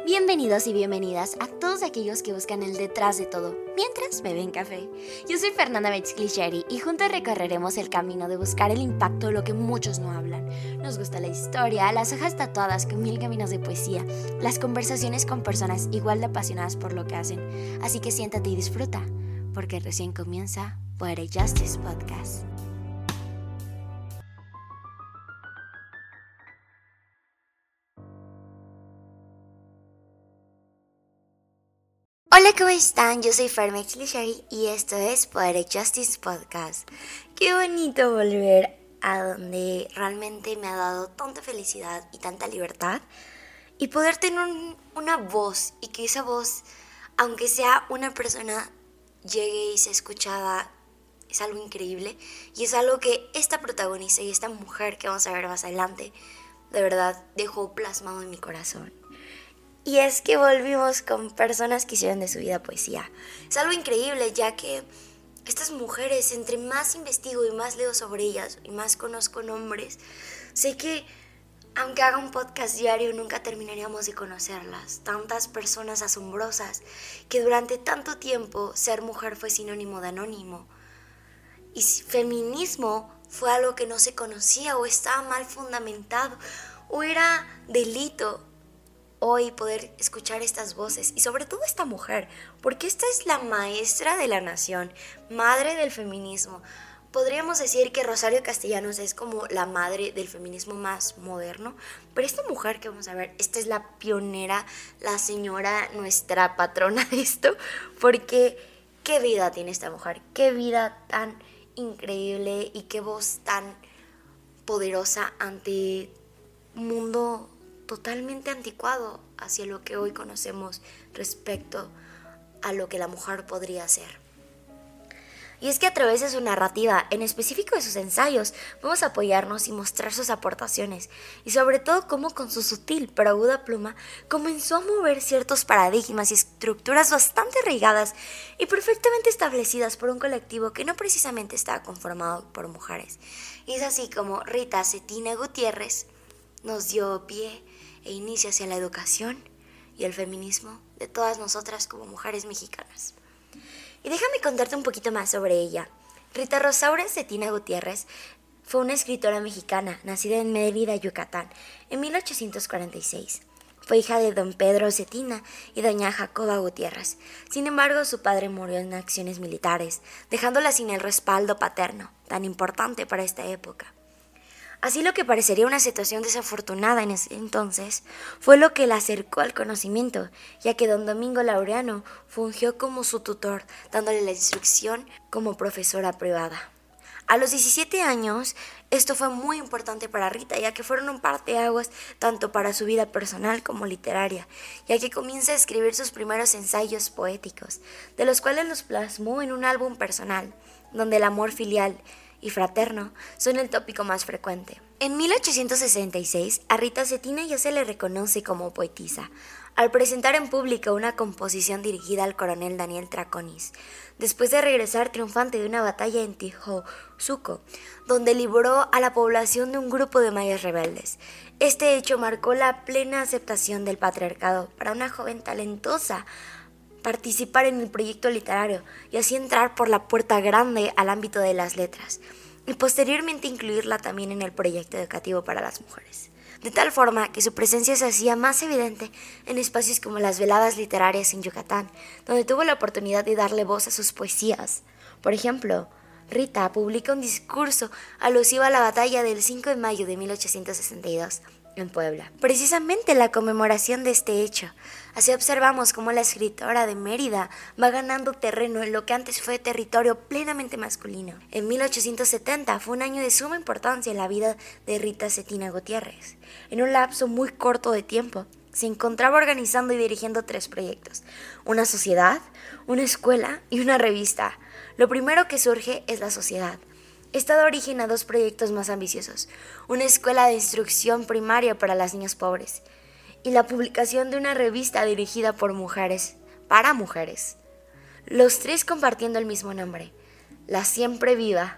Bienvenidos y bienvenidas a todos aquellos que buscan el detrás de todo, mientras beben café. Yo soy Fernanda Betzglicheri y juntos recorreremos el camino de buscar el impacto de lo que muchos no hablan. Nos gusta la historia, las hojas tatuadas con 1000 caminos de poesía, las conversaciones con personas igual de apasionadas por lo que hacen. Así que siéntate y disfruta, porque recién comienza Poetic Justice Podcast. Hola, ¿cómo están? Yo soy Fernanda Betzglicheri y esto es Poetic Justice Podcast. Qué bonito volver a donde realmente me ha dado tanta felicidad y tanta libertad y poder tener una voz y que esa voz, aunque sea una persona, llegue y sea escuchada. Es algo increíble y es algo que esta protagonista y esta mujer que vamos a ver más adelante de verdad dejó plasmado en mi corazón. Y es que volvimos con personas que hicieron de su vida poesía. Es algo increíble, ya que estas mujeres, entre más investigo y más leo sobre ellas y más conozco nombres, sé que aunque haga un podcast diario nunca terminaríamos de conocerlas. Tantas personas asombrosas que durante tanto tiempo ser mujer fue sinónimo de anónimo. Y feminismo fue algo que no se conocía o estaba mal fundamentado o era delito. Hoy poder escuchar estas voces y sobre todo esta mujer, porque esta es la maestra de la nación, madre del feminismo. Podríamos decir que Rosario Castellanos es como la madre del feminismo más moderno, pero esta mujer que vamos a ver, esta es la pionera, la señora, nuestra patrona de esto, porque qué vida tiene esta mujer, qué vida tan increíble y qué voz tan poderosa ante un mundo totalmente anticuado hacia lo que hoy conocemos respecto a lo que la mujer podría ser. Y es que a través de su narrativa, en específico de sus ensayos, vamos a apoyarnos y mostrar sus aportaciones, y sobre todo cómo con su sutil pero aguda pluma comenzó a mover ciertos paradigmas y estructuras bastante arraigadas y perfectamente establecidas por un colectivo que no precisamente estaba conformado por mujeres. Y es así como Rita Cetina Gutiérrez nos dio pie e inicia hacia la educación y el feminismo de todas nosotras como mujeres mexicanas. Y déjame contarte un poquito más sobre ella. Rita Rosaura Cetina Gutiérrez fue una escritora mexicana, nacida en Mérida, Yucatán, en 1846. Fue hija de don Pedro Cetina y doña Jacoba Gutiérrez. Sin embargo, su padre murió en acciones militares, dejándola sin el respaldo paterno, tan importante para esta época. Así lo que parecería una situación desafortunada en ese entonces fue lo que la acercó al conocimiento, ya que don Domingo Laureano fungió como su tutor, dándole la instrucción como profesora privada. A los 17 años, esto fue muy importante para Rita, ya que fueron un parteaguas tanto para su vida personal como literaria, ya que comienza a escribir sus primeros ensayos poéticos, de los cuales los plasmó en un álbum personal, donde el amor filial y fraterno son el tópico más frecuente. En 1866, a Rita Cetina ya se le reconoce como poetisa, al presentar en público una composición dirigida al coronel Daniel Traconis, después de regresar triunfante de una batalla en Tijozuco, donde libró a la población de un grupo de mayas rebeldes. Este hecho marcó la plena aceptación del patriarcado para una joven talentosa participar en el proyecto literario y así entrar por la puerta grande al ámbito de las letras y posteriormente incluirla también en el proyecto educativo para las mujeres, de tal forma que su presencia se hacía más evidente en espacios como las veladas literarias en Yucatán, donde tuvo la oportunidad de darle voz a sus poesías. Por ejemplo, Rita publica un discurso alusivo a la batalla del 5 de mayo de 1862 en Puebla, precisamente la conmemoración de este hecho. Así observamos cómo la escritora de Mérida va ganando terreno en lo que antes fue territorio plenamente masculino. En 1870 fue un año de suma importancia en la vida de Rita Cetina Gutiérrez. En un lapso muy corto de tiempo, se encontraba organizando y dirigiendo 3 proyectos: una sociedad, una escuela y una revista. Lo primero que surge es la sociedad. Esta da origen a 2 proyectos más ambiciosos: una escuela de instrucción primaria para las niñas pobres y la publicación de una revista dirigida por mujeres, para mujeres. Los 3 compartiendo el mismo nombre, La Siempre Viva,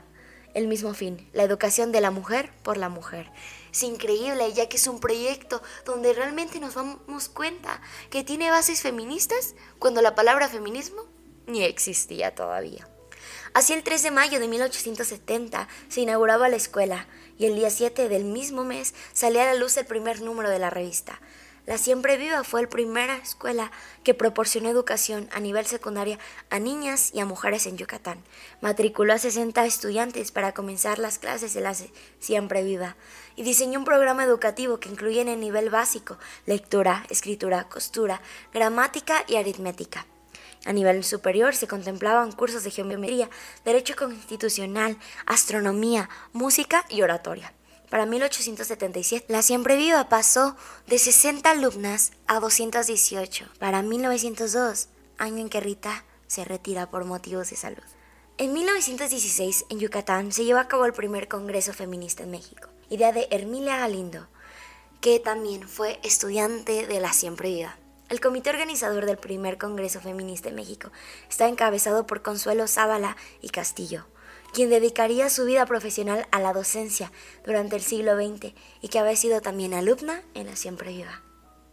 el mismo fin, la educación de la mujer por la mujer. Es increíble, ya que es un proyecto donde realmente nos damos cuenta que tiene bases feministas cuando la palabra feminismo ni existía todavía. Así el 3 de mayo de 1870 se inauguraba la escuela y el día 7 del mismo mes salía a la luz el primer número de la revista. La Siempre Viva fue la primera escuela que proporcionó educación a nivel secundaria a niñas y a mujeres en Yucatán. Matriculó a 60 estudiantes para comenzar las clases de la Siempre Viva y diseñó un programa educativo que incluía en el nivel básico lectura, escritura, costura, gramática y aritmética. A nivel superior se contemplaban cursos de geometría, derecho constitucional, astronomía, música y oratoria. Para 1877, la Siempre Viva pasó de 60 alumnas a 218. Para 1902, año en que Rita se retira por motivos de salud. En 1916, en Yucatán, se llevó a cabo el primer Congreso Feminista en México, idea de Hermilia Galindo, que también fue estudiante de la Siempre Viva. El comité organizador del primer Congreso Feminista en México está encabezado por Consuelo Zavala y Castillo, quien dedicaría su vida profesional a la docencia durante el siglo XX y que había sido también alumna en la Siempre Viva.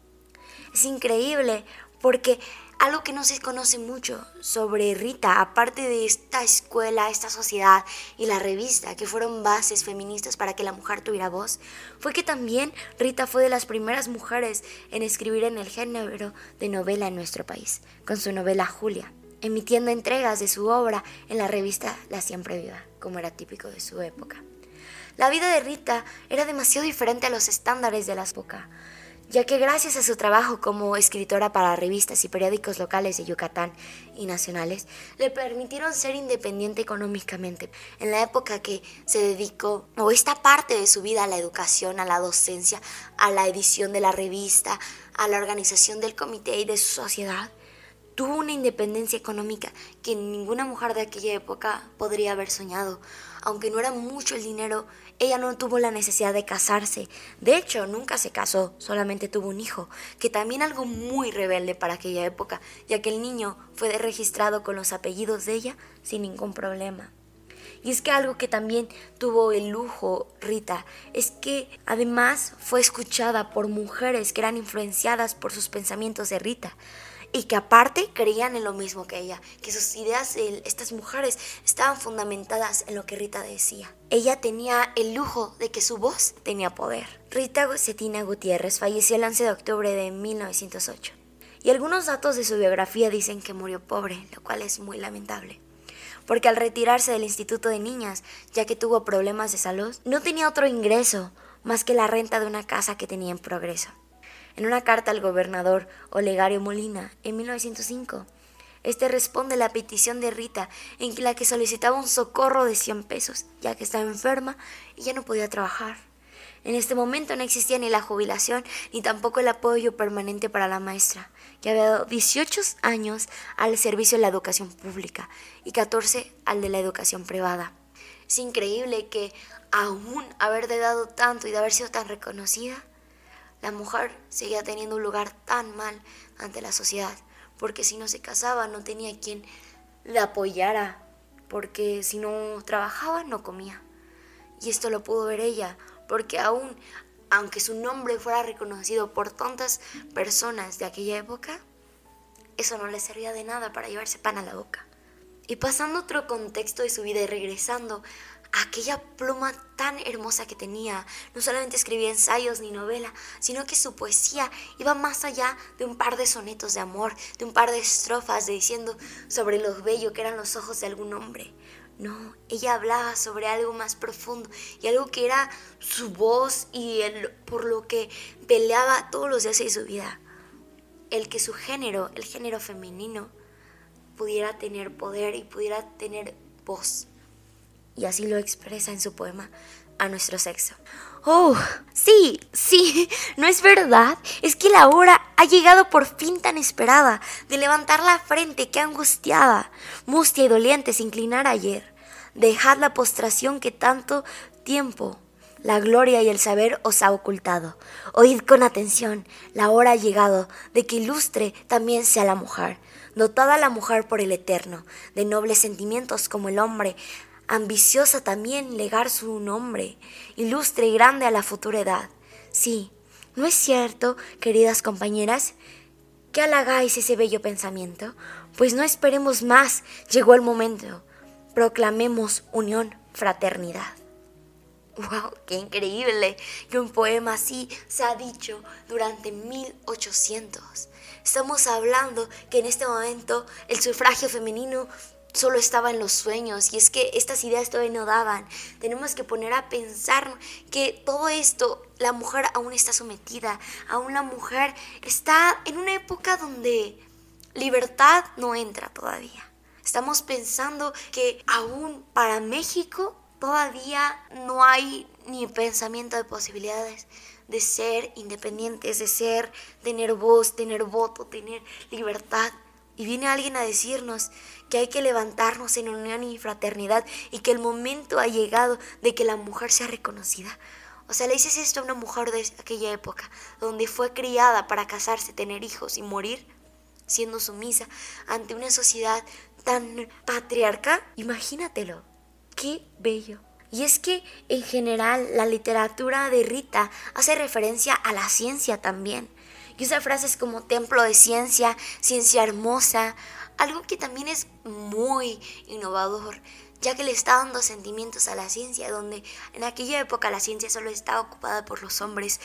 Es increíble porque algo que no se conoce mucho sobre Rita, aparte de esta escuela, esta sociedad y la revista, que fueron bases feministas para que la mujer tuviera voz, fue que también Rita fue de las primeras mujeres en escribir en el género de novela en nuestro país, con su novela Julia, emitiendo entregas de su obra en la revista La Siempre Viva, como era típico de su época. La vida de Rita era demasiado diferente a los estándares de la época, ya que gracias a su trabajo como escritora para revistas y periódicos locales de Yucatán y nacionales, le permitieron ser independiente económicamente. En la época que se dedicó, o esta parte de su vida, a la educación, a la docencia, a la edición de la revista, a la organización del comité y de su sociedad, tuvo una independencia económica que ninguna mujer de aquella época podría haber soñado. Aunque no era mucho el dinero, ella no tuvo la necesidad de casarse. De hecho, nunca se casó, solamente tuvo un hijo, que también algo muy rebelde para aquella época, ya que el niño fue registrado con los apellidos de ella sin ningún problema. Y es que algo que también tuvo el lujo Rita es que además fue escuchada por mujeres que eran influenciadas por sus pensamientos de Rita, y que aparte creían en lo mismo que ella, que sus ideas de estas mujeres estaban fundamentadas en lo que Rita decía. Ella tenía el lujo de que su voz tenía poder. Rita Cetina Gutiérrez falleció el 11 de octubre de 1908 y algunos datos de su biografía dicen que murió pobre, lo cual es muy lamentable, porque al retirarse del Instituto de Niñas, ya que tuvo problemas de salud, no tenía otro ingreso más que la renta de una casa que tenía en Progreso. En una carta al gobernador Olegario Molina en 1905, este responde a la petición de Rita en la que solicitaba un socorro de 100 pesos, ya que estaba enferma y ya no podía trabajar. En este momento no existía ni la jubilación ni tampoco el apoyo permanente para la maestra, que había dado 18 años al servicio de la educación pública y 14 al de la educación privada. Es increíble que aún haber dado tanto y de haber sido tan reconocida, la mujer seguía teniendo un lugar tan mal ante la sociedad, porque si no se casaba no tenía quien la apoyara, porque si no trabajaba no comía. Y esto lo pudo ver ella, porque aunque su nombre fuera reconocido por tantas personas de aquella época, eso no le servía de nada para llevarse pan a la boca. Y pasando a otro contexto de su vida y regresando a aquella pluma tan hermosa que tenía, no solamente escribía ensayos ni novela, sino que su poesía iba más allá de un par de sonetos de amor, de un par de estrofas diciendo sobre lo bello que eran los ojos de algún hombre. No, ella hablaba sobre algo más profundo y algo que era su voz y por lo que peleaba todos los días de su vida. El que su género, el género femenino, pudiera tener poder y pudiera tener voz. Y así lo expresa en su poema A Nuestro Sexo. ¡Oh! Sí, ¿no es verdad? Es que la hora ha llegado por fin tan esperada, de levantar la frente que angustiada, mustia y doliente se inclinara ayer. Dejad la postración que tanto tiempo la gloria y el saber os ha ocultado. Oíd con atención, la hora ha llegado de que ilustre también sea la mujer, dotada la mujer por el Eterno, de nobles sentimientos como el hombre, ambiciosa también legar su nombre, ilustre y grande a la futura edad. Sí, ¿no es cierto, queridas compañeras, que halagáis ese bello pensamiento? Pues no esperemos más, llegó el momento. Proclamemos unión, fraternidad. ¡Wow! ¡Qué increíble! Que un poema así se ha dicho durante 1800. Estamos hablando que en este momento el sufragio femenino solo estaba en los sueños, y es que estas ideas todavía no daban. Tenemos que poner a pensar que todo esto, la mujer aún está sometida, aún la mujer está en una época donde libertad no entra todavía. Estamos pensando que aún para México todavía no hay ni pensamiento de posibilidades de ser independientes, de tener voz, tener voto, tener libertad. Y viene alguien a decirnos que hay que levantarnos en unión y fraternidad y que el momento ha llegado de que la mujer sea reconocida. O sea, le dices esto a una mujer de aquella época, donde fue criada para casarse, tener hijos y morir siendo sumisa ante una sociedad tan patriarcal. Imagínatelo, qué bello. Y es que en general la literatura de Rita hace referencia a la ciencia también. Y usa frases como templo de ciencia, ciencia hermosa, algo que también es muy innovador, ya que le está dando sentimientos a la ciencia, donde en aquella época la ciencia solo estaba ocupada por los hombres.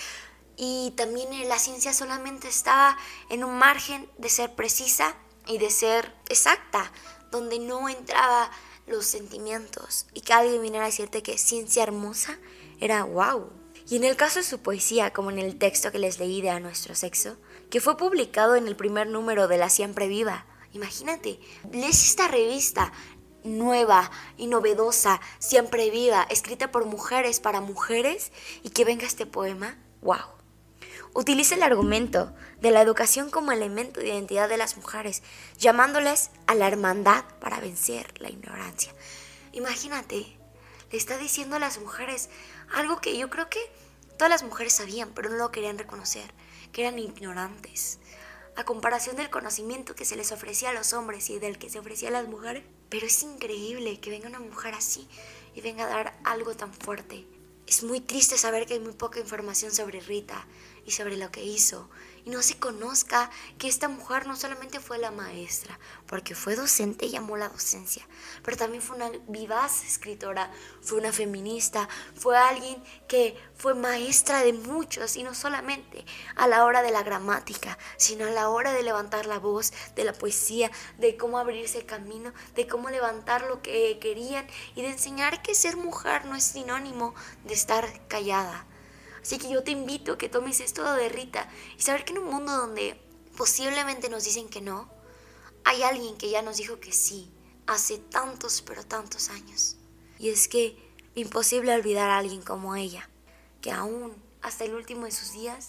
Y también la ciencia solamente estaba en un margen de ser precisa y de ser exacta, donde no entraba los sentimientos. Y que alguien viniera a decirte que ciencia hermosa era wow. Y en el caso de su poesía, como en el texto que les leí de A Nuestro Sexo, que fue publicado en el primer número de La Siempre Viva. Imagínate, lees esta revista nueva y novedosa, Siempre Viva, escrita por mujeres para mujeres, y que venga este poema. ¡Wow! Utiliza el argumento de la educación como elemento de identidad de las mujeres, llamándoles a la hermandad para vencer la ignorancia. Imagínate, le está diciendo a las mujeres algo que yo creo que todas las mujeres sabían, pero no lo querían reconocer, que eran ignorantes, a comparación del conocimiento que se les ofrecía a los hombres y del que se ofrecía a las mujeres. Pero es increíble que venga una mujer así y venga a dar algo tan fuerte. Es muy triste saber que hay muy poca información sobre Rita y sobre lo que hizo, y no se conozca que esta mujer no solamente fue la maestra, porque fue docente y amó la docencia, pero también fue una vivaz escritora, fue una feminista, fue alguien que fue maestra de muchos, y no solamente a la hora de la gramática, sino a la hora de levantar la voz, de la poesía, de cómo abrirse el camino, de cómo levantar lo que querían y de enseñar que ser mujer no es sinónimo de estar callada. Así que yo te invito a que tomes esto de Rita y saber que en un mundo donde posiblemente nos dicen que no, hay alguien que ya nos dijo que sí, hace tantos pero tantos años. Y es que imposible olvidar a alguien como ella, que aún hasta el último de sus días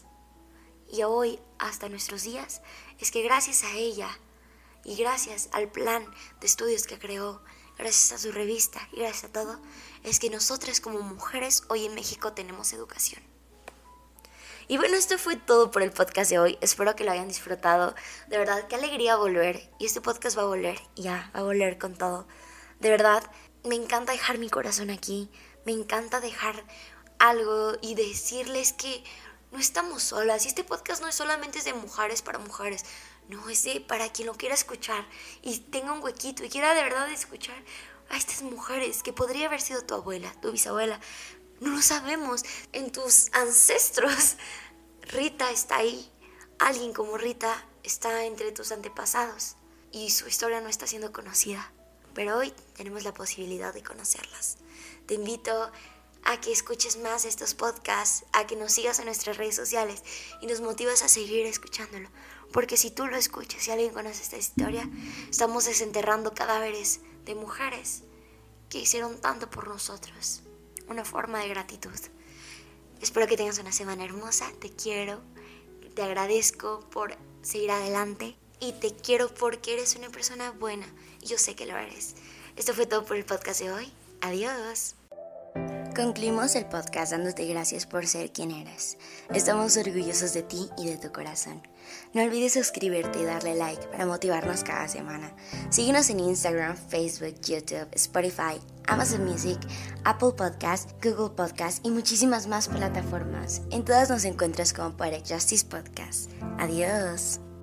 y hoy hasta nuestros días, es que gracias a ella y gracias al plan de estudios que creó, gracias a su revista y gracias a todo, es que nosotras como mujeres hoy en México tenemos educación. Y bueno, esto fue todo por el podcast de hoy. Espero que lo hayan disfrutado. De verdad, qué alegría volver. Y este podcast va a volver. Ya, va a volver con todo. De verdad, me encanta dejar mi corazón aquí. Me encanta dejar algo y decirles que no estamos solas. Y este podcast no es solamente de mujeres para mujeres. No, es para quien lo quiera escuchar y tenga un huequito y quiera de verdad escuchar a estas mujeres que podría haber sido tu abuela, tu bisabuela. No lo sabemos. En tus ancestros, Rita está ahí. Alguien como Rita está entre tus antepasados y su historia no está siendo conocida. Pero hoy tenemos la posibilidad de conocerlas. Te invito a que escuches más estos podcasts, a que nos sigas en nuestras redes sociales y nos motivas a seguir escuchándolo. Porque si tú lo escuchas y alguien conoce esta historia, estamos desenterrando cadáveres de mujeres que hicieron tanto por nosotros. Una forma de gratitud. Espero que tengas una semana hermosa. Te quiero, te agradezco por seguir adelante y te quiero porque eres una persona buena y yo sé que lo eres. Esto fue todo por el podcast de hoy. Adiós. Concluimos el podcast dándote gracias por ser quien eres. Estamos orgullosos de ti y de tu corazón. No olvides suscribirte y darle like para motivarnos cada semana. Síguenos en Instagram, Facebook, YouTube, Spotify, Amazon Music, Apple Podcast, Google Podcast y muchísimas más plataformas. En todas nos encuentras como Poetic Justice Podcast. Adiós.